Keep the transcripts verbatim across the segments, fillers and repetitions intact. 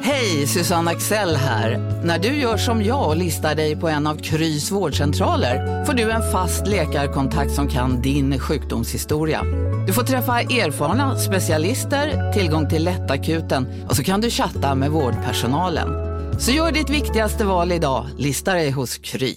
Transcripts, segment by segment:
Hej, Susanne Axel här. När du gör som jag och listar dig på en av Krys vårdcentraler får du en fast läkarkontakt som kan din sjukdomshistoria. Du får träffa erfarna specialister, tillgång till lättakuten och så kan du chatta med vårdpersonalen. Så gör ditt viktigaste val idag, lista dig hos Kry.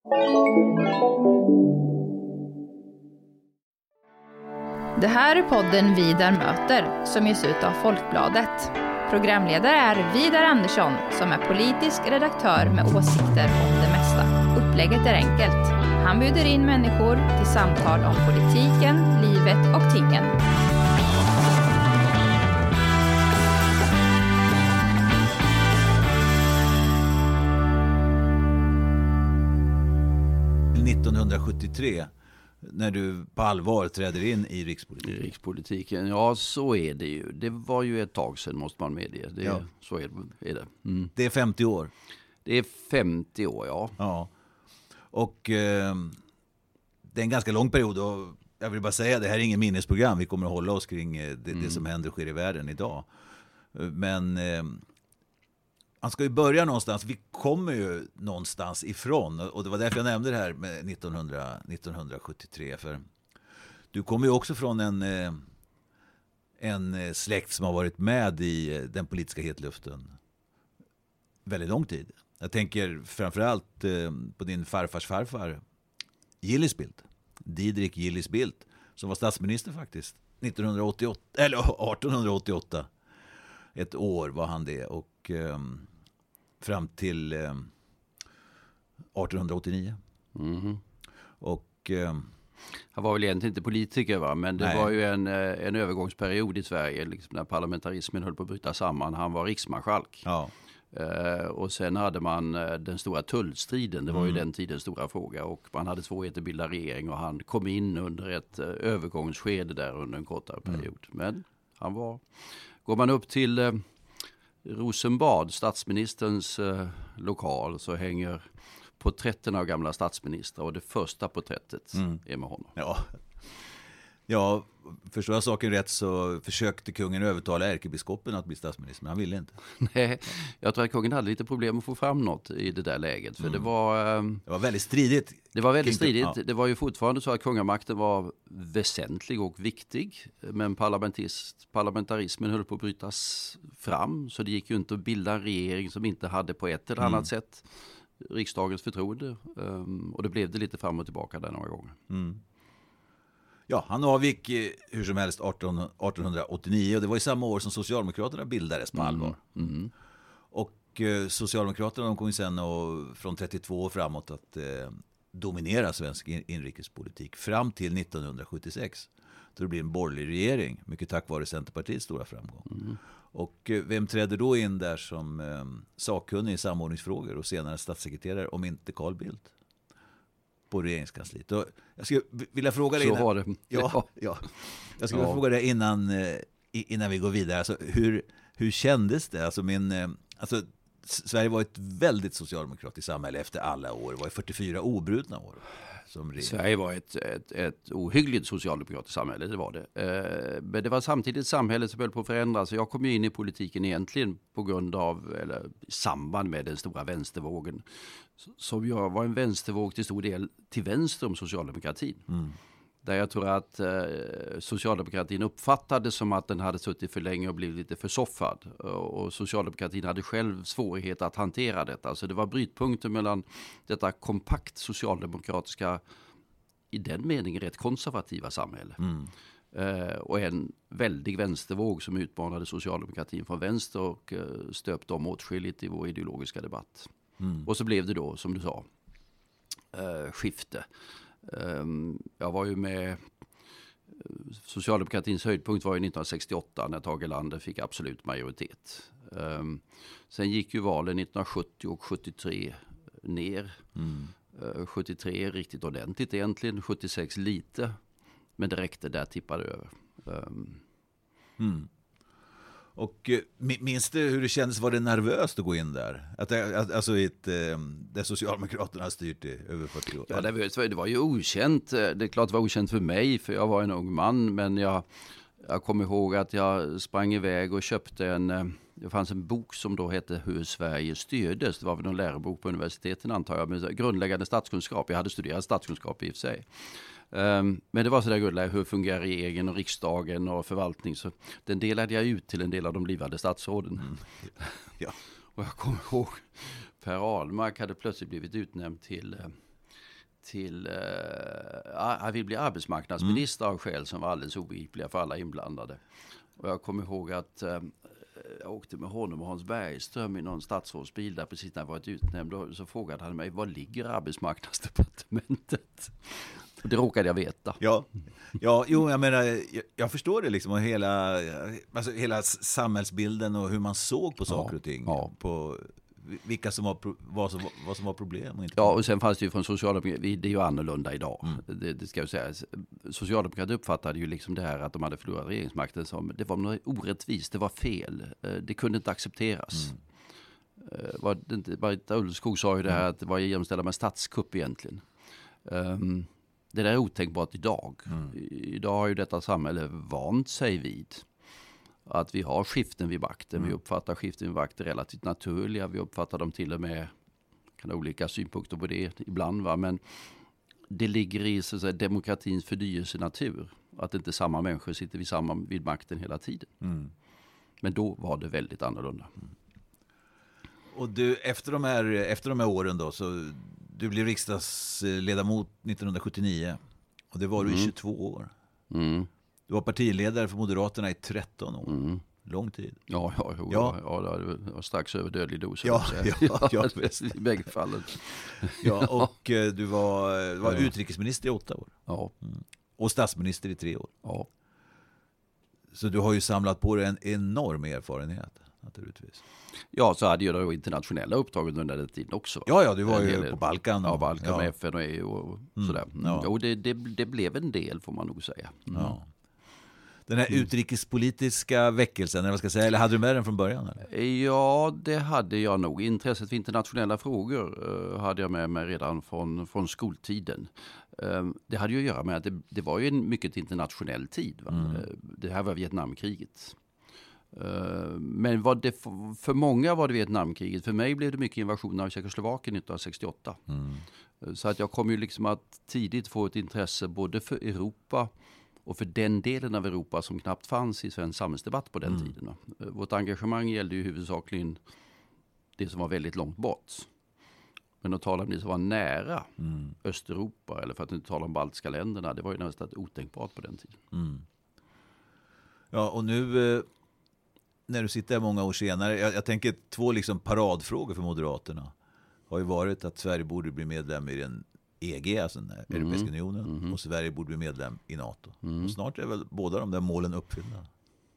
Det här är podden Vidar möter som ges ut av Folkbladet. Programledare är Vidar Andersson som är politisk redaktör med åsikter om det mesta. Upplägget är enkelt. Han bjuder in människor till samtal om politiken, livet och tingen. nittonhundrasjuttiotre, när du på allvar träder in i rikspolitiken. I rikspolitiken, ja så är det ju. Det var ju ett tag sedan måste man medge. Det, ja. Så är det. Är det. Mm. Det är femtio år. Det är femtio år, ja. Ja. Och eh, det är en ganska lång period och jag vill bara säga, det här är ingen minnesprogram. Vi kommer att hålla oss kring eh, det, mm. det som händer och sker i världen idag. Men eh, man ska ju börja någonstans. Vi kommer ju någonstans ifrån. Och det var därför jag nämnde det här med nittonhundra, nittonhundrasjuttiotre. För du kommer ju också från en, en släkt som har varit med i den politiska hetluften väldigt lång tid. Jag tänker framförallt på din farfars farfar, Gillis Bildt. Didrik Gillis Bildt, som var statsminister faktiskt. nittonhundraåttioåtta, eller artonhundraåttioåtta. Ett år var han det. Och um, fram till um, artonhundraåttionio. Mm. Och um, han var väl egentligen inte politiker, va? Men det nej. var ju en, en övergångsperiod i Sverige liksom, när parlamentarismen höll på att bryta samman. Han var riksmarskalk. Ja. Uh, och sen hade man uh, den stora tullstriden. Det var mm. ju den tidens stora fråga. Och man hade svårigheter att bilda regering. Och han kom in under ett uh, övergångsskede där under en kortare period. Mm. Men han var... Går man upp till uh, Rosenbad, statsministerns uh, lokal, så hänger porträtten av gamla statsministrar. Och det första porträttet mm. är med honom. Ja. Ja, förstår jag saken rätt så försökte kungen övertala ärkebiskopen att bli statsminister, men han ville inte. Nej, jag tror att kungen hade lite problem att få fram något i det där läget. För mm. det var... Um, det var väldigt stridigt. Det var väldigt stridigt. Ja. Det var ju fortfarande så att kungamakten var väsentlig och viktig. Men parlamentarismen höll på att brytas fram. Så det gick ju inte att bilda en regering som inte hade på ett eller annat mm. sätt riksdagens förtroende. Um, och det blev det lite fram och tillbaka där några gånger. Mm. Ja, han avgick eh, hur som helst arton, artonhundraåttionio och det var i samma år som Socialdemokraterna bildades på allvar. Mm. Mm. Och eh, Socialdemokraterna de kom ju sen och, från trettiotvå och framåt att eh, dominera svensk in- inrikespolitik fram till nittonhundrasjuttiosex. Då det blir en borgerlig regering, mycket tack vare Centerpartiets stora framgång. Mm. Och eh, vem trädde då in där som eh, sakkunnig i samordningsfrågor och senare statssekreterare om inte Carl Bildt? På regeringskansliet. Och jag skulle vilja fråga dig innan, så var det. Ja, ja. Jag skulle ja. vilja fråga dig innan, innan vi går vidare. Alltså, hur, hur kändes det? Alltså, min, alltså, Sverige var ett väldigt socialdemokratiskt samhälle efter alla år. Det var fyrtiofyra obrutna år. Som Sverige var ett, ett, ett ohyggligt socialdemokratiskt samhälle, det var det. Eh, men det var samtidigt ett samhälle som höll på att förändras. Jag kom ju in i politiken egentligen på grund av, eller i samband med den stora vänstervågen. Som jag var en vänstervåg till stor del till vänster om socialdemokratin. Mm. Där jag tror att eh, socialdemokratin uppfattade som att den hade suttit för länge och blivit lite försoffad. Och, och socialdemokratin hade själv svårighet att hantera detta. Alltså det var brytpunkter mellan detta kompakt socialdemokratiska, i den meningen rätt konservativa samhälle. Mm. Eh, och en väldig vänstervåg som utmanade socialdemokratin från vänster och eh, stöpte om åtskilligt i vår ideologiska debatt. Mm. Och så blev det då, som du sa, eh, skifte. Um, jag var ju med, socialdemokratins höjdpunkt var ju nittonhundrasextioåtta när Tage Erlander fick absolut majoritet. Um, sen gick ju valen nittonhundrasjuttio och sjuttiotre ner. Mm. Uh, sjuttiotre riktigt ordentligt egentligen, sjuttiosex lite, men det räckte, där tippade över. Um, mm. Och minns du hur det kändes, var det nervöst att gå in där? Att, att, alltså ett, där Socialdemokraterna har styrt i över fyrtio år. Ja, det, var, det var ju okänt. Det är klart det var okänt för mig, för jag var en ung man. Men jag, Jag kommer ihåg att jag sprang iväg och köpte en, det fanns en bok som då hette Hur Sverige styrdes. Det var väl någon lärobok på universiteten antar jag, med grundläggande statskunskap. Jag hade studerat statskunskap i och för sig. Um, men det var sådär grundläggande, hur fungerar regeringen och riksdagen och förvaltning. Så den delade jag ut till en del av de blivande statsråden. Mm. Ja. Och jag kommer ihåg, Per Ahlmark hade plötsligt blivit utnämnd till... till uh, han vill bli arbetsmarknadsminister mm. av skäl som var alldeles obegripliga för alla inblandade. Och jag kommer ihåg att uh, jag åkte med honom och Hans Bergström i någon statsrådsbil där precis när jag varit utnämnd, och så frågade han mig, var ligger arbetsmarknadsdepartementet? Och det råkade jag veta. Ja, ja jo, jag menar, jag, jag förstår det liksom, och hela, alltså hela samhällsbilden och hur man såg på saker ja, och ting. Ja. På vilka som var, vad, som, vad som var problem. Och inte ja, och sen fanns det ju från Socialdemokraterna, det är ju annorlunda idag. Mm. Det, det ska jag säga. Socialdemokraterna uppfattade ju liksom det här att de hade förlorat regeringsmakten som, det var något orättvist, det var fel. Det kunde inte accepteras. Mm. Var det inte, Marita Ulvskog sa ju det här att det var jämställda med statskupp egentligen. Um, det där är otänkbart idag. Mm. Idag har ju detta samhälle vant sig vid att vi har skiften vid makten. Mm. Vi uppfattar skiften vid makten relativt naturliga. Vi uppfattar dem till och med, kan ha olika synpunkter på det ibland, va? Men det ligger i så att säga, demokratins förnyelsenatur. Att inte samma människor sitter vid, samma, vid makten hela tiden. Mm. Men då var det väldigt annorlunda. Mm. Och du, efter de här, efter de här åren då, så du blev riksdagsledamot nittonhundrasjuttionio. Och det var du mm. i tjugotvå år. Mm. Du var partiledare för Moderaterna i tretton år. Mm. Lång tid. Ja, ja, ja, ja. ja det var strax över dödlig dos. Ja, ja, ja, i bägge fallen. Ja, och ja. du var, var ja. utrikesminister i åtta år. Ja. Mm. Och statsminister i tre år. Ja. Så du har ju samlat på dig en enorm erfarenhet, naturligtvis. Ja, så hade jag då internationella uppdrag under den tiden också. Ja, ja, du var ju del, på Balkan. Ja, Balkan ja. med F N och E U och mm. sådär. Ja. Och det, det, det blev en del, får man nog säga. Mm. Ja. Den här utrikespolitiska väckelsen, eller vad ska jag säga, eller hade du med den från början? Eller? Ja, det hade jag nog. Intresset för internationella frågor uh, hade jag med mig redan från, från skoltiden. Uh, det hade ju att göra med att det, det var ju en mycket internationell tid. Va? Mm. Uh, det här var Vietnamkriget. Uh, men var det för, för många var det Vietnamkriget. För mig blev det mycket invasion av Tjeckoslovakien nittonhundrasextioåtta. Mm. Uh, så att jag kom ju liksom att tidigt få ett intresse både för Europa och för den delen av Europa som knappt fanns i svensk samhällsdebatt på den mm. tiden. Vårt engagemang gällde ju huvudsakligen det som var väldigt långt bort. Men att tala om det som var nära mm. Östeuropa, eller för att inte tala om baltiska länderna, det var ju nästan otänkbart på den tiden. Mm. Ja, och nu när du sitter här många år senare, jag, jag tänker två liksom paradfrågor för Moderaterna har ju varit att Sverige borde bli medlem i den E G, alltså den mm. Europeiska unionen, mm. och Sverige borde bli medlem i NATO. Mm. Och snart är väl båda de där målen uppfyllda.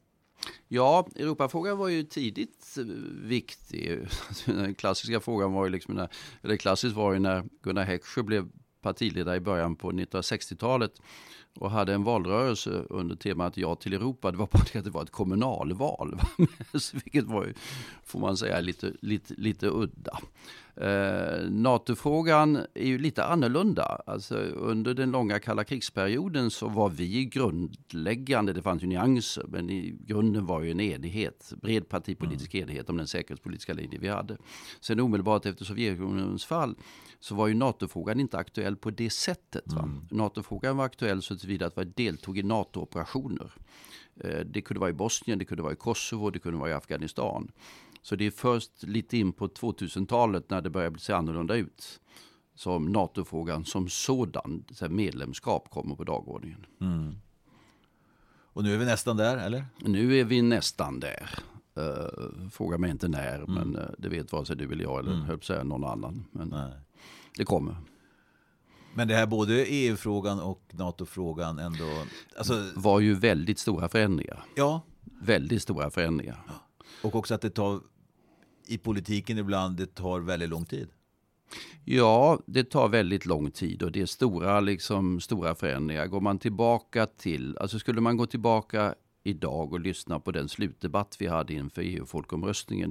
Ja, Europafrågan var ju tidigt viktig. Den klassiska frågan var ju liksom när, eller klassiskt var ju när Gunnar Heckscher blev partiledare i början på nittonhundrasextiotalet och hade en valrörelse under temat Ja till Europa. Det var bara det att det var ett kommunalval, vilket var ju, får man säga, lite, lite, lite udda. Eh, NATO-frågan är ju lite annorlunda. Alltså, under den långa kalla krigsperioden så var vi grundläggande, det fanns ju nyanser, men i grunden var ju en enighet, bred partipolitisk mm. enighet om den säkerhetspolitiska linje vi hade. Sen omedelbart efter Sovjetunionens fall så var ju NATO-frågan inte aktuell på det sättet. Va? Mm. NATO-frågan var aktuell så tillvida att vi deltog i NATO-operationer. Eh, det kunde vara i Bosnien, det kunde vara i Kosovo, det kunde vara i Afghanistan. Så det är först lite in på tvåtusentalet när det börjar bli så annorlunda ut som NATO-frågan som sådan, så här medlemskap, kommer på dagordningen. Mm. Och nu är vi nästan där, eller? Nu är vi nästan där. Uh, fråga mig inte när, mm. men uh, det vet vare sig du eller jag eller mm. höll på att säga någon annan. Men Nej. Det kommer. Men det här både E U-frågan och NATO-frågan ändå... Alltså... var ju väldigt stora förändringar. Ja. Väldigt stora förändringar. Ja. Och också att det tar, i politiken ibland, det tar väldigt lång tid. Ja, det tar väldigt lång tid och det är stora, liksom, stora förändringar. Går man tillbaka till, alltså skulle man gå tillbaka idag och lyssna på den slutdebatt vi hade inför E U-folkomröstningen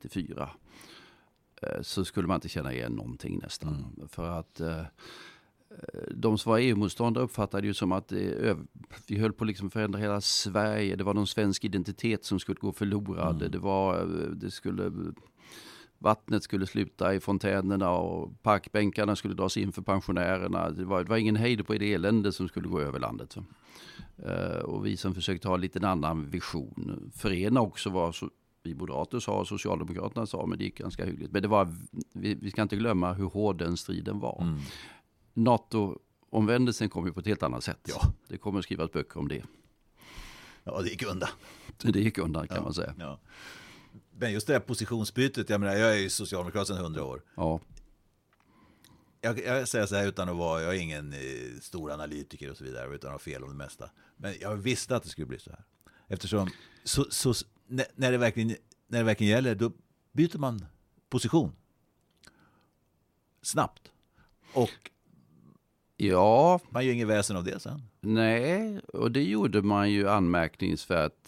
nittonhundranittiofyra så skulle man inte känna igen någonting nästan. Mm. För att eh, de som var E U-motståndare uppfattade ju som att det, vi höll på att liksom förändra hela Sverige. Det var någon svensk identitet som skulle gå förlorad. Mm. Det var, det skulle, vattnet skulle sluta i fontänerna och parkbänkarna skulle dras in för pensionärerna. Det var, det var ingen hejd på det elände som skulle gå över landet. Uh, och vi som försökte ha lite en annan vision. Förena också var så, vi moderater sa och Socialdemokraterna sa, men det gick ganska hyggligt. Men det var, vi, vi ska inte glömma hur hård den striden var. Mm. NATO-omvändelsen kom ju på ett helt annat sätt. Ja. Det kommer att skrivas böcker om det. Ja, det gick undan. Det gick undan kan ja, man säga. Ja. Men just det här positionsbytet, jag menar, jag är ju socialdemokrat sedan hundra år. Ja. Jag, jag säger så här utan att vara, jag är ingen eh, stor analytiker och så vidare, utan att ha fel om det mesta. Men jag visste att det skulle bli så här. Eftersom så, så, när, när, det verkligen, när det verkligen gäller, då byter man position. Snabbt. Och ja, man gör ingen väsen av det sen. Nej, och det gjorde man ju anmärkningsvärt.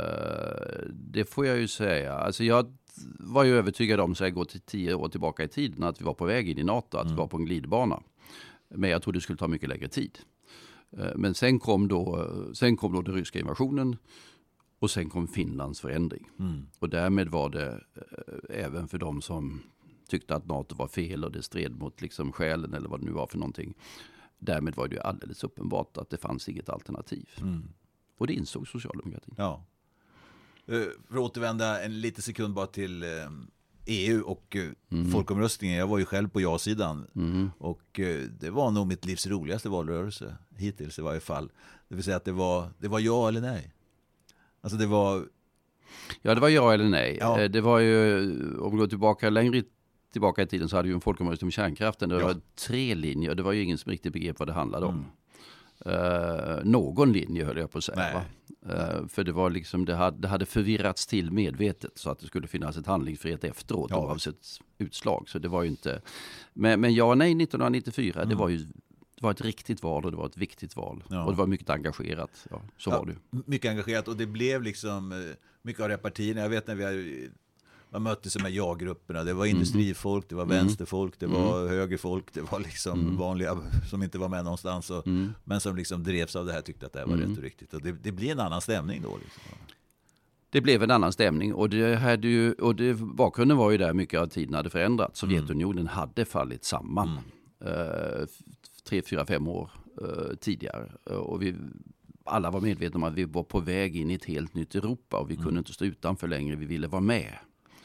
Det får jag ju säga. Alltså jag var ju övertygad om, så jag går till tio år tillbaka i tiden, att vi var på väg in i NATO, att mm. vi var på en glidbana. Men jag trodde det skulle ta mycket längre tid. Men sen kom då, sen kom då den ryska invasionen och sen kom Finlands förändring. Mm. Och därmed var det även för de som tyckte att NATO var fel och det stred mot liksom själen eller vad det nu var för någonting. Därmed var det ju alldeles uppenbart att det fanns inget alternativ. Mm. Och det insåg socialdemokratin. Ja. För att återvända en liten sekund bara till E U och mm. folkomröstningen. Jag var ju själv på ja-sidan. Mm. Och det var nog mitt livs roligaste valrörelse hittills i varje fall. Det vill säga att det var, det var ja eller nej. Alltså det var... Ja, det var ja eller nej. Ja. Det var ju, om vi går tillbaka längre tillbaka i tiden, så hade vi en folkomröstning om kärnkraften. Det ja. var tre linjer och det var ju ingen som riktigt begrep vad det handlade om. Mm. Uh, någon linje höll jag på att säga. Va? Uh, för det var liksom, det hade, det hade förvirrats till medvetet så att det skulle finnas ett handlingsfrihet efteråt ja. oavsett utslag. Så det var ju inte... Men, men ja nej nittonhundranittiofyra, mm. det var ju det var ett riktigt val och det var ett viktigt val. Ja. Och det var mycket engagerat. Ja, så ja, var det. Mycket engagerat och det blev liksom mycket av de partierna. Jag vet när vi har... Man möttes med ja-grupperna. Det var industrifolk, det var mm. vänsterfolk, det var mm. högerfolk, det var liksom mm. vanliga som inte var med någonstans. Och, mm. men som liksom drevs av det här, tyckte att det här var mm. rätt och riktigt. Och det, det blir en annan stämning då. Liksom. Det blev en annan stämning och, det hade ju, och det, bakgrunden var ju där mycket av tiden hade förändrats. Sovjetunionen mm. hade fallit samman mm. uh, tre, fyra, fem år uh, tidigare. Uh, och vi... Alla var medvetna om att vi var på väg in i ett helt nytt Europa och vi mm. kunde inte stå utanför längre, vi ville vara med.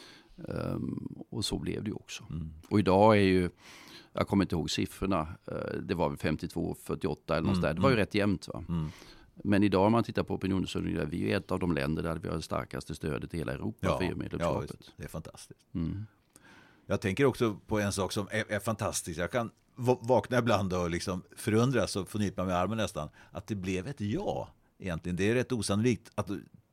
Um, och så blev det ju också. Mm. Och idag är ju, jag kommer inte ihåg siffrorna, uh, det var väl femtiotvå fyrtioåtta eller något mm. där. Det var ju rätt jämnt va. Mm. Men idag om man tittar på opinionsundersökningar, vi är ju ett av de länder där vi har det starkaste stödet i hela Europa ja, för E U-medlemskapet. Ja, det är fantastiskt. Mm. Jag tänker också på en sak som är, är fantastisk. Jag kan vakna ibland och liksom förundras och förnypa med armen nästan. Att det blev ett ja egentligen. Det är rätt osannolikt. Att,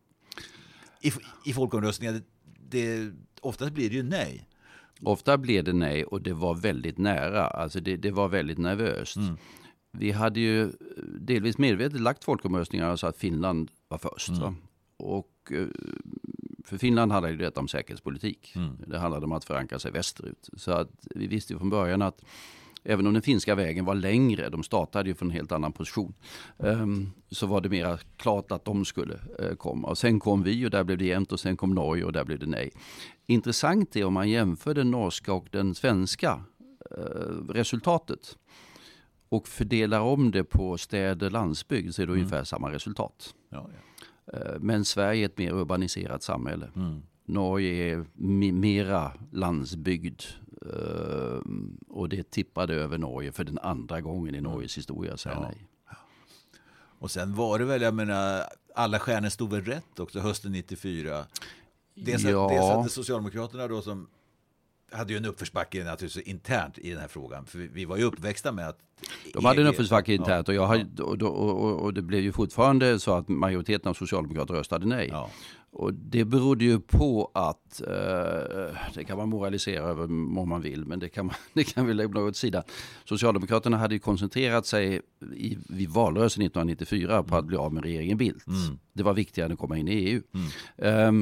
i, I folkomröstningar, det, det, oftast blir det ju nej. Ofta blev det nej och det var väldigt nära. Alltså det, det var väldigt nervöst. Mm. Vi hade ju delvis medvetet lagt folkomröstningar så att Finland var först. Mm. Och för Finland handlade ju detta om säkerhetspolitik. Mm. Det handlade om att förankra sig västerut. Så att vi visste ju från början att även om den finska vägen var längre, de startade ju från en helt annan position, um, så var det mer klart att de skulle uh, komma. Och sen kom vi och där blev det jämnt och sen kom Norge och där blev det nej. Intressant är om man jämför den norska och den svenska uh, resultatet och fördelar om det på städer och landsbygd så är det mm. ungefär samma resultat. Ja, ja. Uh, men Sverige är ett mer urbaniserat samhälle. Mm. Norge är m- mera landsbygd. Uh, och det tippade över Norge för den andra gången i Norges historia, säger ja. nej. Och sen var det väl, jag menar, alla stjärnor stod väl rätt också hösten nittiofyra. Dels att, ja. dels att Socialdemokraterna då som hade ju en uppförsbacke naturligtvis internt i den här frågan. För vi, vi var ju uppväxta med att... De hade en uppförsbacke internt ja. och, jag har, och, och, och det blev ju fortfarande så att majoriteten av Socialdemokrater röstade nej. Ja. Och det berodde ju på att, eh, det kan man moralisera över om man vill, men det kan, man, det kan vi lägga åt sidan. Socialdemokraterna hade ju koncentrerat sig i, vid valrörelsen nittonhundranittiofyra på att bli av med regeringen Bildt. Mm. Det var viktigare än att komma in i E U. Mm. Um,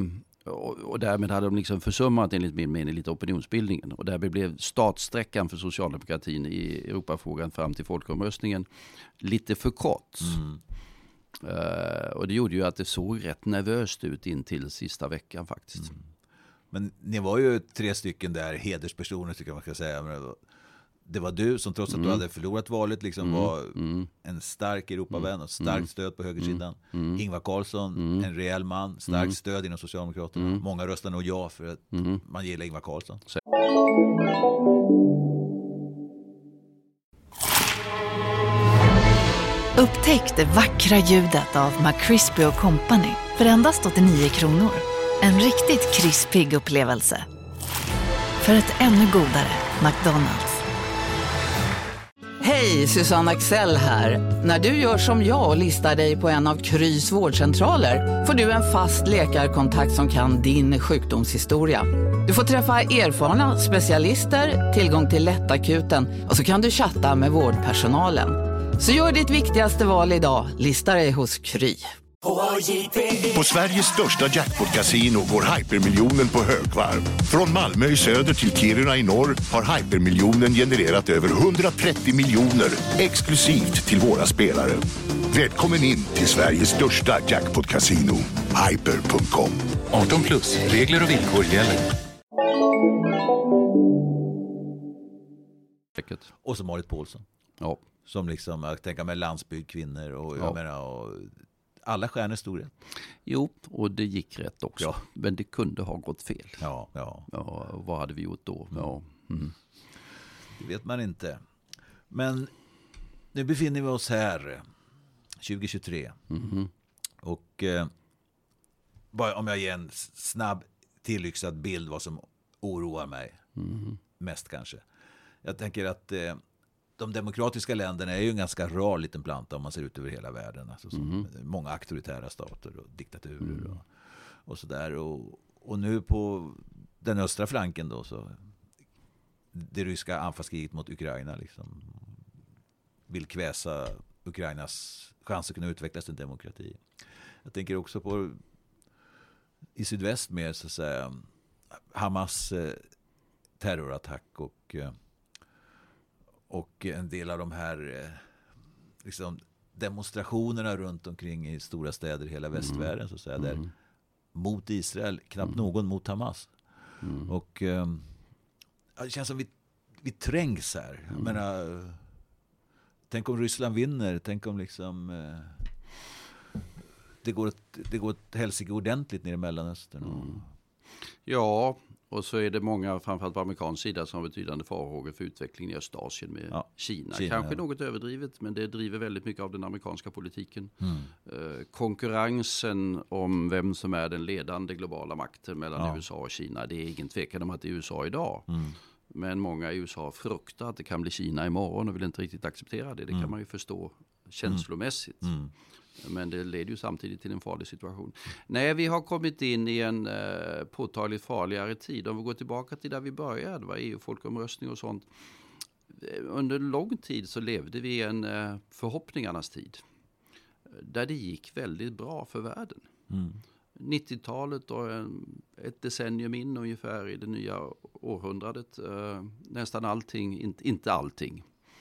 Och, och därmed hade de liksom försummat enligt min mening lite opinionsbildningen. Och därmed blev startsträckan för socialdemokratin i Europafrågan fram till folkomröstningen lite för kort. Mm. Uh, och det gjorde ju att det såg rätt nervöst ut in till sista veckan faktiskt. Mm. Men ni var ju tre stycken där hederspersoner tycker jag man ska säga. Men det var du som trots att mm. du hade förlorat valet liksom mm. var mm. en stark Europavän och starkt mm. stöd på högersidan. Mm. Ingvar Carlsson, mm. en rejäl man, starkt mm. stöd inom Socialdemokraterna. Mm. Många röstar nog ja för att mm. man gillar Ingvar Carlsson. Så. Upptäck det vackra ljudet av McCrispy och Company för endast åttionio kronor. En riktigt krispig upplevelse. För ett ännu godare McDonald's. Hej, Susanne Axel här. När du gör som jag och listar dig på en av Krys vårdcentraler får du en fast läkarkontakt som kan din sjukdomshistoria. Du får träffa erfarna specialister, tillgång till lättakuten och så kan du chatta med vårdpersonalen. Så gör ditt viktigaste val idag, listar dig hos Kry. På Sveriges största jackpot-casino går hypermiljonen på högvarv. Från Malmö i söder till Kiruna i norr har hypermiljonen genererat över hundratrettio miljoner exklusivt till våra spelare. Välkommen in till Sveriges största jackpot-casino, hyper punkt com. arton plus, regler och villkor gäller. Och så Marit Paulsen. Ja. Som liksom, jag tänker med landsbygd, kvinnor och jag ja. menar och alla stjärnor stod rätt. Jo, och det gick rätt också. Ja. Men det kunde ha gått fel. Ja, ja. ja vad hade vi gjort då? Ja. Mm. Det vet man inte. Men nu befinner vi oss här tjugo tjugotre. Mm. Och eh, bara om jag ger en snabb tillyxad bild vad som oroar mig mm. mest kanske. Jag tänker att eh, de demokratiska länderna är ju en ganska rar liten planta om man ser ut över hela världen. Alltså som mm. många auktoritära stater och diktaturer mm. och, och sådär. Och, och nu på den östra flanken då så det ryska anfallskriget mot Ukraina liksom vill kväsa Ukrainas chans att kunna utvecklas till demokrati. Jag tänker också på i sydväst med så att säga Hamas eh, terrorattack och eh, och en del av de här eh, liksom demonstrationerna runt omkring i stora städer i hela västvärlden mm. så att säga, där mm. mot Israel, knappt mm. någon mot Hamas. Mm. Och eh, det känns som vi, vi trängs här. Mm. Jag menar, tänk om Ryssland vinner, tänk om liksom eh, det går ett, det går ett helsike ordentligt ner i Mellanöstern. Mm. Ja, och så är det många, framförallt på amerikansk sida, som har betydande farhågor för utvecklingen i Östasien med ja, Kina. Kina. Kanske något överdrivet, men det driver väldigt mycket av den amerikanska politiken. Mm. Eh, konkurrensen om vem som är den ledande globala makten mellan ja. U S A och Kina, det är ingen tvekan om att det är U S A idag. Mm. Men många i U S A fruktar att det kan bli Kina imorgon och vill inte riktigt acceptera det. Det mm. kan man ju förstå känslomässigt. Mm. Men det leder ju samtidigt till en farlig situation. Nej, vi har kommit in i en eh, påtagligt farligare tid. Om vi går tillbaka till där vi började, va? E U-folkomröstning och sånt. Under lång tid så levde vi i en eh, förhoppningarnas tid. Där det gick väldigt bra för världen. Mm. nittiotalet och en, ett decennium in ungefär i det nya århundradet. Eh, nästan allting, inte, inte allting.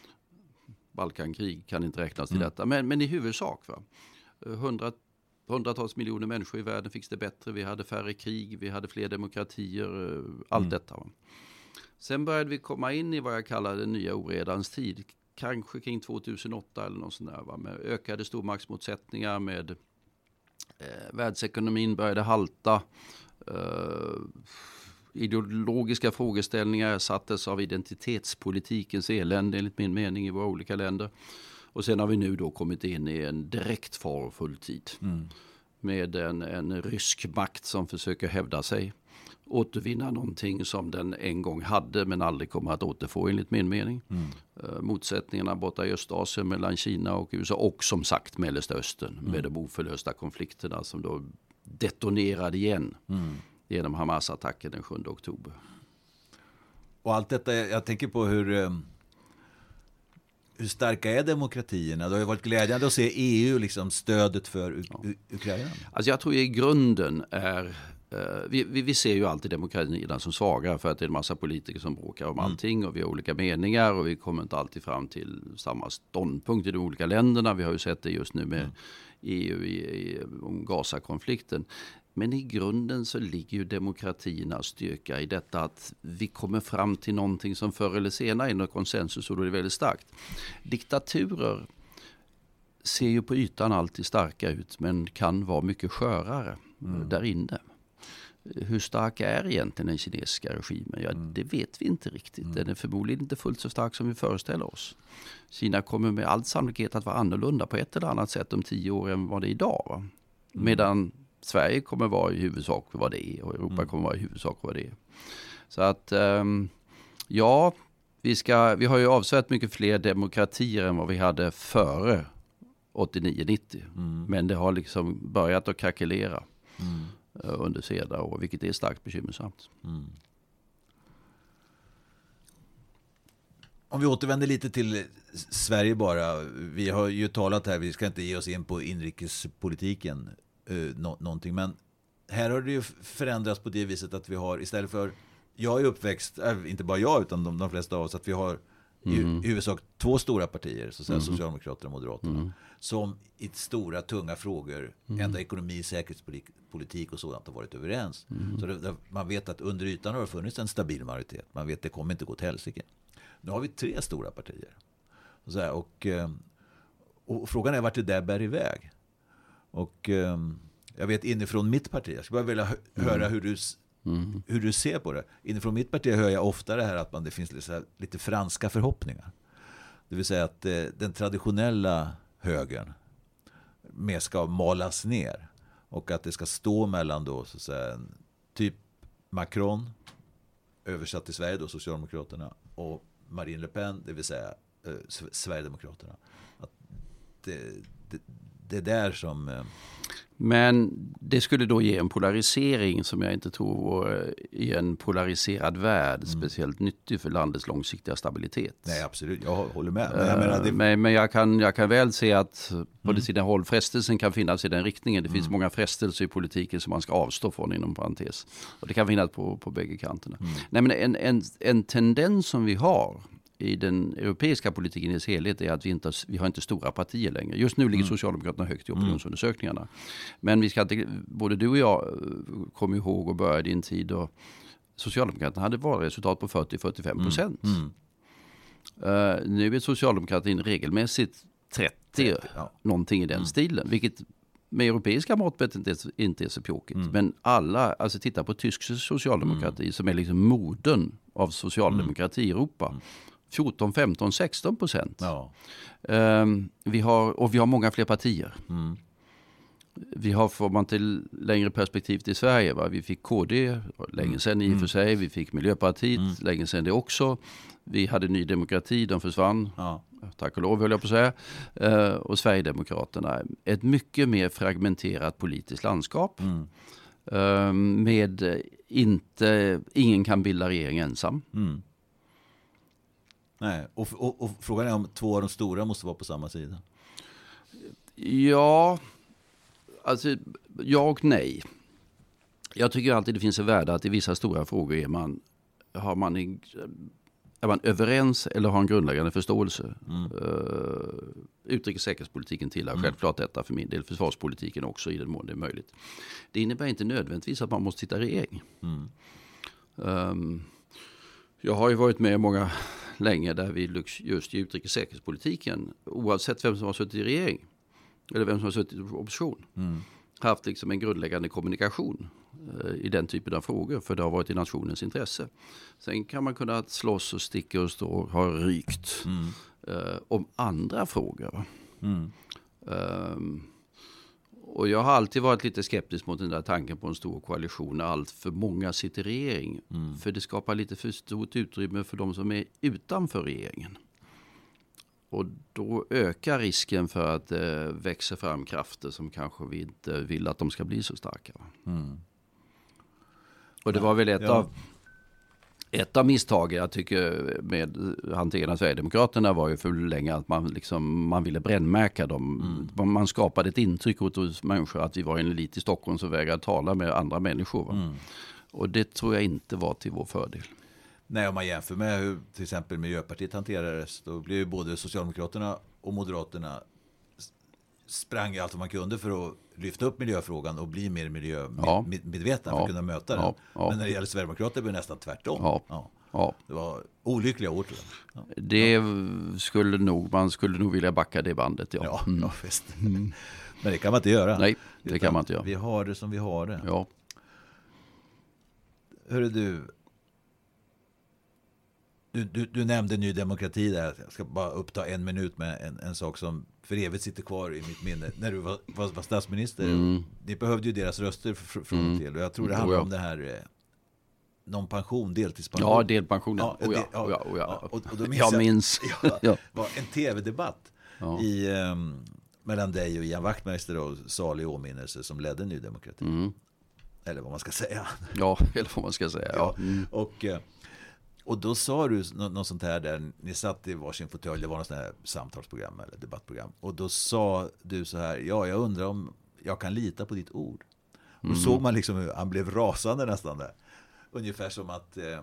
Balkankrig kan inte räknas till mm. detta. Men, men i huvudsak, va? Hundra, hundratals miljoner människor i världen fick det bättre. Vi hade färre krig, vi hade fler demokratier, allt mm. detta. Va? Sen började vi komma in i vad jag kallar den nya oredans tid. Kanske kring tvåtusenåtta eller något sånt där. Va? Med ökade stormaktsmotsättningar, med eh, världsekonomin började halta. Eh, Ideologiska frågeställningar sattes av identitetspolitikens elände enligt min mening i våra olika länder. Och sen har vi nu då kommit in i en direkt farfull tid. Mm. Med en, en rysk makt som försöker hävda sig. Återvinna någonting som den en gång hade men aldrig kommer att återfå enligt min mening. Mm. Uh, motsättningarna borta i Östasien mellan Kina och U S A och som sagt Mellanöstern mm. med de oförlösta konflikterna som då detonerade igen. Mm. Genom Hamas-attacken den sjunde oktober. Och allt detta, jag tänker på hur, hur starka är demokratierna? Det har ju varit glädjande att se E U liksom stödet för U- ja. Ukraina. Alltså jag tror i grunden är Vi, vi, vi ser ju alltid demokratierna som svaga för att det är en massa politiker som bråkar om allting och vi har olika meningar och vi kommer inte alltid fram till samma ståndpunkt i de olika länderna. Vi har ju sett det just nu med mm. E U i, i, om Gaza-konflikten. Men i grunden så ligger ju demokratiernas styrka i detta att vi kommer fram till någonting som förr eller senare är någon konsensus och då är det väldigt starkt. Diktaturer ser ju på ytan alltid starka ut men kan vara mycket skörare mm. där inne. Hur stark är egentligen den kinesiska regimen? Ja, mm. det vet vi inte riktigt. Mm. Den är förmodligen inte fullt så stark som vi föreställer oss. Kina kommer med all sannolikhet att vara annorlunda på ett eller annat sätt om tio år än vad det är idag. Va? Mm. Medan Sverige kommer vara i huvudsak vad det är och Europa mm. kommer vara i huvudsak vad det är. Så att um, ja, vi, ska, vi har ju avsevärt mycket fler demokratier än vad vi hade före åttionio nittio. Mm. Men det har liksom börjat att krackelera mm. under senare år, vilket är starkt bekymmersamt. Mm. Om vi återvänder lite till Sverige bara. Vi har ju talat här, vi ska inte ge oss in på inrikespolitiken uh, nå- någonting, men här har det ju förändrats på det viset att vi har istället för, jag är uppväxt, äh, inte bara jag utan de, de flesta av oss, att vi har mm. i huvudsak två stora partier, så att säga, mm. Socialdemokraterna och Moderaterna, mm. som i stora, tunga frågor, mm. ända ekonomi, säkerhetspolitik och sådant har varit överens. Mm. Så det, man vet att under ytan har det funnits en stabil majoritet. Man vet att det kommer inte gå till helsike. Nu har vi tre stora partier. Så här, och, och frågan är vart det där bär iväg. Och jag vet inifrån mitt parti, jag skulle bara vilja hö- höra hur du... Mm. hur du ser på det. Inifrån mitt parti hör jag ofta det här att man, det finns lite, lite franska förhoppningar. Det vill säga att eh, den traditionella högern mer ska malas ner och att det ska stå mellan då så att säga, typ Macron översatt till Sverige då, Socialdemokraterna, och Marine Le Pen, det vill säga eh, Sverigedemokraterna. Att det, det, det är där som... Eh, Men det skulle då ge en polarisering som jag inte tror i en polariserad värld mm. speciellt nyttig för landets långsiktiga stabilitet. Nej, absolut. Jag håller med. Men jag, menar, det... men, men jag, kan, jag kan väl se att på mm. det sina håll frestelsen kan finnas i den riktningen. Det finns mm. många frestelser i politiken som man ska avstå från inom parentes. Och det kan finnas på, på bägge kanterna. Mm. Nej, men en, en, en tendens som vi har i den europeiska politiken i dess helhet är att vi inte, vi har inte stora partier längre. Just nu ligger mm. Socialdemokraterna högt i opinionsundersökningarna. Mm. Men vi ska inte, både du och jag kommer ihåg och började i en tid då Socialdemokraterna hade valresultat på fyrtio till fyrtiofem procent. Mm. Mm. Uh, nu är Socialdemokratin regelmässigt trettio, ja. någonting i den mm. stilen. Vilket med europeiska måttmätt inte, inte är så pjåkigt. Mm. Men alla, alltså titta på tysk socialdemokrati mm. som är liksom modern av socialdemokrati i Europa. Mm. fjorton, femton, sexton procent. Ja. Um, vi har, och vi har många fler partier. Mm. Vi har, får man till längre perspektiv till Sverige, va? Vi fick K D länge sedan i och för sig. Vi fick Miljöpartiet mm. länge sedan det också. Vi hade Ny Demokrati, de försvann. Ja. Tack och lov höll jag på att säga. Uh, och Sverigedemokraterna. Ett mycket mer fragmenterat politiskt landskap. Mm. Uh, med inte, ingen kan bilda regering ensam. Mm. Nej, och, och, och frågan är om två av de stora måste vara på samma sida. Ja, alltså ja och nej. Jag tycker alltid det finns ett värde att i vissa stora frågor är man, har man, är man överens eller har en grundläggande förståelse. Mm. Uh, utrikes- och säkerhetspolitiken tillhör mm. självklart detta för min del. Försvarspolitiken också i den mån det är möjligt. Det innebär inte nödvändigtvis att man måste sitta i regering. Mm. Um, jag har ju varit med många länge där vi just i utrikes- och säkerhetspolitiken, oavsett vem som har suttit i regering eller vem som har suttit i opposition, mm. haft liksom en grundläggande kommunikation eh, i den typen av frågor, för det har varit i nationens intresse. Sen kan man kunna slåss och sticka och stå och ha rykt mm. eh, om andra frågor. Mm. Um, och jag har alltid varit lite skeptisk mot den där tanken på en stor koalition när allt för många sitter i regering. Mm. För det skapar lite för stort utrymme för de som är utanför regeringen. Och då ökar risken för att det eh, växer fram krafter som kanske vi inte vill att de ska bli så starka. Mm. Och det var väl ett, ja. av, Ett av misstagen jag tycker med hanteringen av Sverigedemokraterna var ju för länge att man, liksom, man ville brännmärka dem. Mm. Man skapade ett intryck hos människor att vi var en elit i Stockholm som vägrade tala med andra människor. Mm. Och det tror jag inte var till vår fördel. Nej, om man jämför med hur till exempel Miljöpartiet hanterades, då blev ju både Socialdemokraterna och Moderaterna sprang allt vad man kunde för att lyfta upp miljöfrågan och bli mer miljömedvetna ja. för att kunna möta den. Ja. Ja. Men när det gäller Sverigedemokrater blev det nästan tvärtom. Ja. Ja. Ja. Det var olyckliga år, tror jag. Ja. Det skulle nog, man skulle nog vilja backa det bandet, ja. Ja, mm. ja visst. Mm. Men det kan man inte göra. Nej, det Utan kan man inte göra. Vi har det som vi har det. Ja. Hörru du, du, du, du nämnde Ny Demokrati där. Jag ska bara uppta en minut med en, en sak som för evigt sitter kvar i mitt minne. När du var, var, var statsminister, mm. ni behövde ju deras röster från mm. till. Och jag tror det handlar om det här, eh, någon pension, deltidspension. Ja, delpensionen. Ja, oh ja, oh ja, oh ja. Och, och då minns jag minns. Ja, ja. var en tv-debatt ja. i, um, mellan dig och Ian Wachtmeister och salig åminnelse som ledde Ny Demokrati. Mm. Eller vad man ska säga. Ja, eller vad man ska säga. Ja. Mm. Och... Och då sa du något sånt här där ni satt i varsin fåtölj, det var något sånt här samtalsprogram eller debattprogram. Och då sa du så här, ja jag undrar om jag kan lita på ditt ord. Och mm. då såg man liksom hur han blev rasande nästan där. Ungefär som att eh,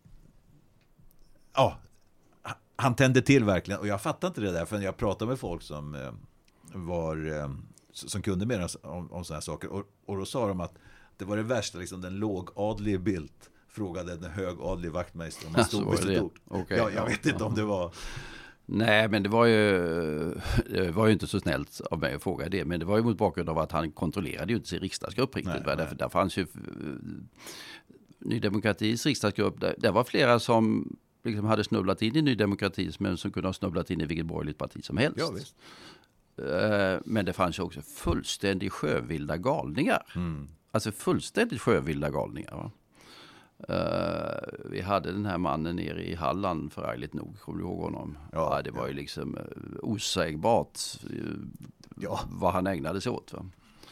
ja, han tände till verkligen. Och jag fattar inte det där, för jag pratade med folk som eh, var eh, som kunde mer om, om såna här saker. Och, och då sa de att det var det värsta, liksom den lågadlige bild. Frågade en högadlig Wachtmeister om han stod på sitt ord. Okay, ja, jag vet ja, inte om det var... Nej, men det var ju det var ju inte så snällt av mig att fråga det. Men det var ju mot bakgrund av att han kontrollerade ju inte sin riksdagsgrupp riktigt. Nej, därför, där fanns ju Ny Demokratis riksdagsgrupp. Där, där var flera som liksom hade snubblat in i Ny Demokrati, men som kunde ha snubblat in i vilket borgerligt parti som helst. Ja, visst. Men det fanns ju också fullständigt sjövilda galningar. Mm. Alltså fullständigt sjövilda galningar, va? Uh, vi hade den här mannen nere i Halland förargligt nog, kommer du ihåg honom? Ja, ja, det var ja. ju liksom uh, osägbart uh, ja. vad han ägnade sig åt. Va?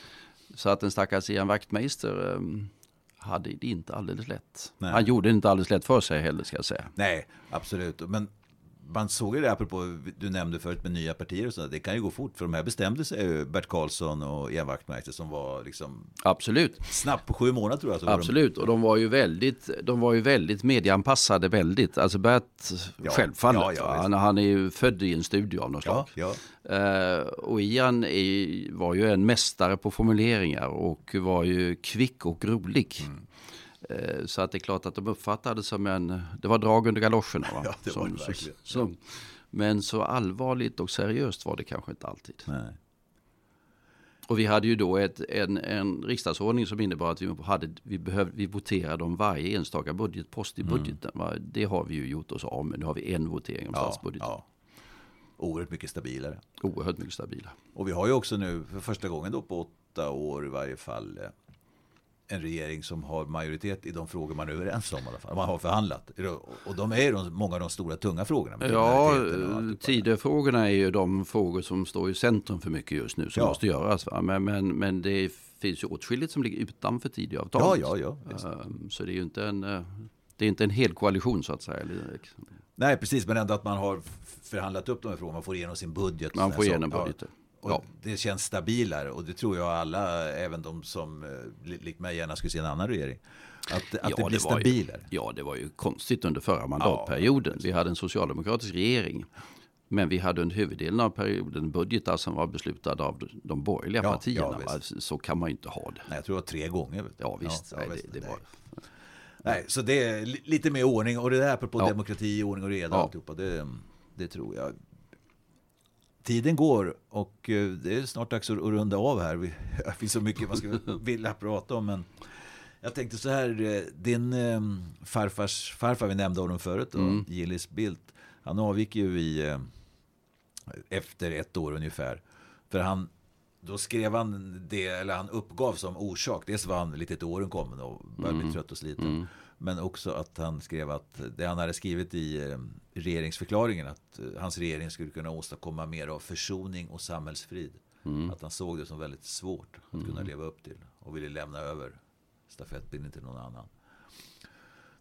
Så att den stackars Ian Wachtmeister um, hade det inte alldeles lätt. Nej. Han gjorde det inte alldeles lätt för sig heller, ska jag säga. Nej, absolut. Men man såg ju det apropå, du nämnde förut med nya partier och så, det kan ju gå fort, för de här bestämde sig ju, Bert Karlsson och Ian Wachtmeister, som var liksom absolut snabbt på sju månader tror jag. Så absolut, de... och de var ju väldigt de var ju väldigt medieanpassade, väldigt, alltså Bert ja, självfallet, ja, ja, han, han är ju född i en studio av något slag. Ja, ja. Uh, och Ian är, var ju en mästare på formuleringar och var ju kvick och rolig. Mm. Så att det är klart att de uppfattade som en, det var drag under galoscherna. Va? Ja, det var som, det verkligen. Så, men så allvarligt och seriöst var det kanske inte alltid. Nej. Och vi hade ju då ett, en, en riksdagsordning som innebar att vi, hade, vi, behövde, vi voterade om varje enstaka budgetpost i mm. budgeten. Va? Det har vi ju gjort oss av, men nu har vi en votering om ja, statsbudgeten. Ja. Oerhört mycket stabilare. Oerhört mycket stabilare. Och vi har ju också nu för första gången då på åtta år i varje fall en regering som har majoritet i de frågor man är överens om i alla fall. Man har förhandlat. Och de är de, många av de stora tunga frågorna. Ja, tidefrågorna är ju de frågor som står i centrum för mycket just nu som ja. måste göras. Va? Men, men, men det finns ju åtskilligt som ligger utanför Tidöavtalet. Ja, ja, ja. Um, så det är ju inte en, det är inte en hel koalition så att säga. Nej, precis. Men ändå att man har förhandlat upp de här frågorna. Man får igenom sin budget. Man får igenom budgeten. Och ja. det känns stabilare, och det tror jag alla, även de som likt mig gärna skulle se en annan regering, att, att ja, det blir det stabilare. Ju, ja, det var ju konstigt under förra mandatperioden. Ja, vi hade en socialdemokratisk regering, men vi hade en huvuddelen av perioden budgetar som var beslutad av de borgerliga ja, partierna. Ja, så kan man ju inte ha det. Nej, jag tror det var tre gånger. Vet du. Ja, visst. Ja, nej, det, det var... nej, så det är lite mer ordning, och det där på ja. demokrati, ordning och reda, ja. alltihopa, det, det tror jag. Tiden går, och det är snart dags att runda av här. Det finns så mycket man skulle vilja prata om, men jag tänkte så här, din farfars farfar, vi nämnde honom förut, mm. Gillis Bildt, han avgick ju i efter ett år ungefär, för han då skrev han det, eller han uppgav som orsak, dels var han lite till åren kommen och började bli mm. trött och sliten, mm. men också att han skrev att det han hade skrivit i regeringsförklaringen, att hans regering skulle kunna åstadkomma mer av försoning och samhällsfrid. Mm. Att han såg det som väldigt svårt att mm. kunna leva upp till, och ville lämna över stafettpinnen till någon annan.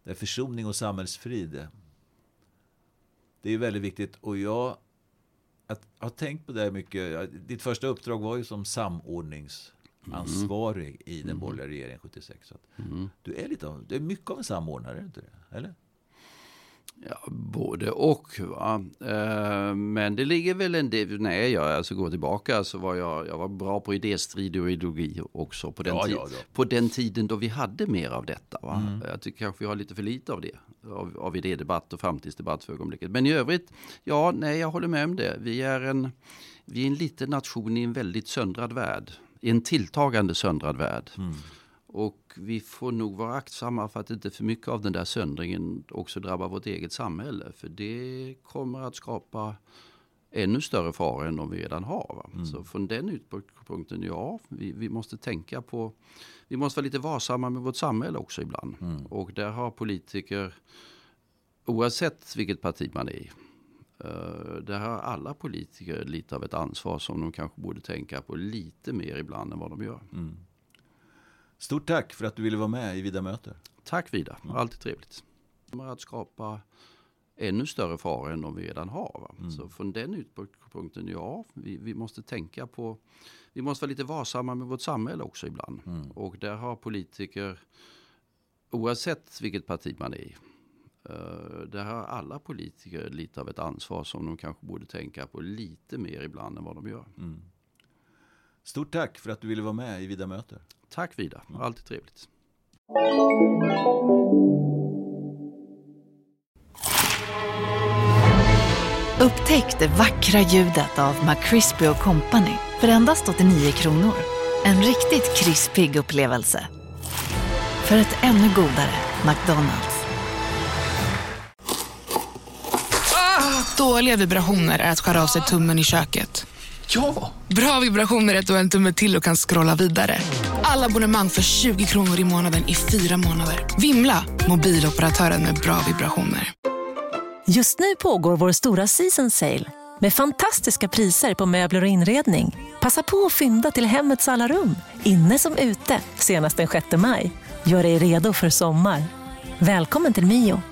Det är försoning och samhällsfrid. Det är väldigt viktigt. Och jag att, har tänkt på det här mycket. Ditt första uppdrag var ju som samordningsansvarig mm. i den mm. borgerliga regeringen sjuttiosex. Så att mm. du är lite av, du är mycket av en samordnare, är inte det? Eller? Ja, både och. Va? Eh, men det ligger väl en del... Nej, jag alltså går tillbaka så var jag, jag var bra på idéstrid och ideologi också på den, ja, tid, ja, ja. på den tiden då vi hade mer av detta. Va? Mm. Jag tycker kanske vi har lite för lite av det. Av, av idédebatt och framtidsdebatt för ögonblicket. Men i övrigt, ja, nej, jag håller med om det. Vi är en, vi är en liten nation i en väldigt söndrad värld. I en tilltagande söndrad värld. Mm. Och vi får nog vara aktsamma för att inte för mycket av den där söndringen också drabbar vårt eget samhälle. För det kommer att skapa ännu större faror än de vi redan har. Va? Mm. Så från den utgångspunkten, ja, vi, vi måste tänka på, vi måste vara lite varsamma med vårt samhälle också ibland. Mm. Och där har politiker, oavsett vilket parti man är i, uh, där har alla politiker lite av ett ansvar som de kanske borde tänka på lite mer ibland än vad de gör. Mm. Stort tack för att du ville vara med i Vida möter. Tack Vida, alltid trevligt. Det kommer att skapa ännu större faror än de vi redan har. Va? Mm. Så från den utgångspunkten, ja, vi, vi måste tänka på, vi måste vara lite varsamma med vårt samhälle också ibland. Mm. Och där har politiker, oavsett vilket parti man är i, uh, där har alla politiker lite av ett ansvar som de kanske borde tänka på lite mer ibland än vad de gör. Mm. Stort tack för att du ville vara med i Vida möter. Tack Vida, alltid trevligt. Upptäck det vackra ljudet av McCrispy och Company för endast åttionio kronor. En riktigt krispig upplevelse. För ett ännu godare McDonald's. Ah, dåliga vibrationer är att skära av sig tummen i köket. Ja! Bra vibrationer är att du har en tumme till och kan scrolla vidare. Alla abonnemang för tjugo kronor i månaden i fyra månader. Vimla, mobiloperatören med bra vibrationer. Just nu pågår vår stora season sale med fantastiska priser på möbler och inredning. Passa på att fynda till hemmets alla rum, inne som ute, senast den sjätte maj. Gör dig redo för sommar. Välkommen till Mio.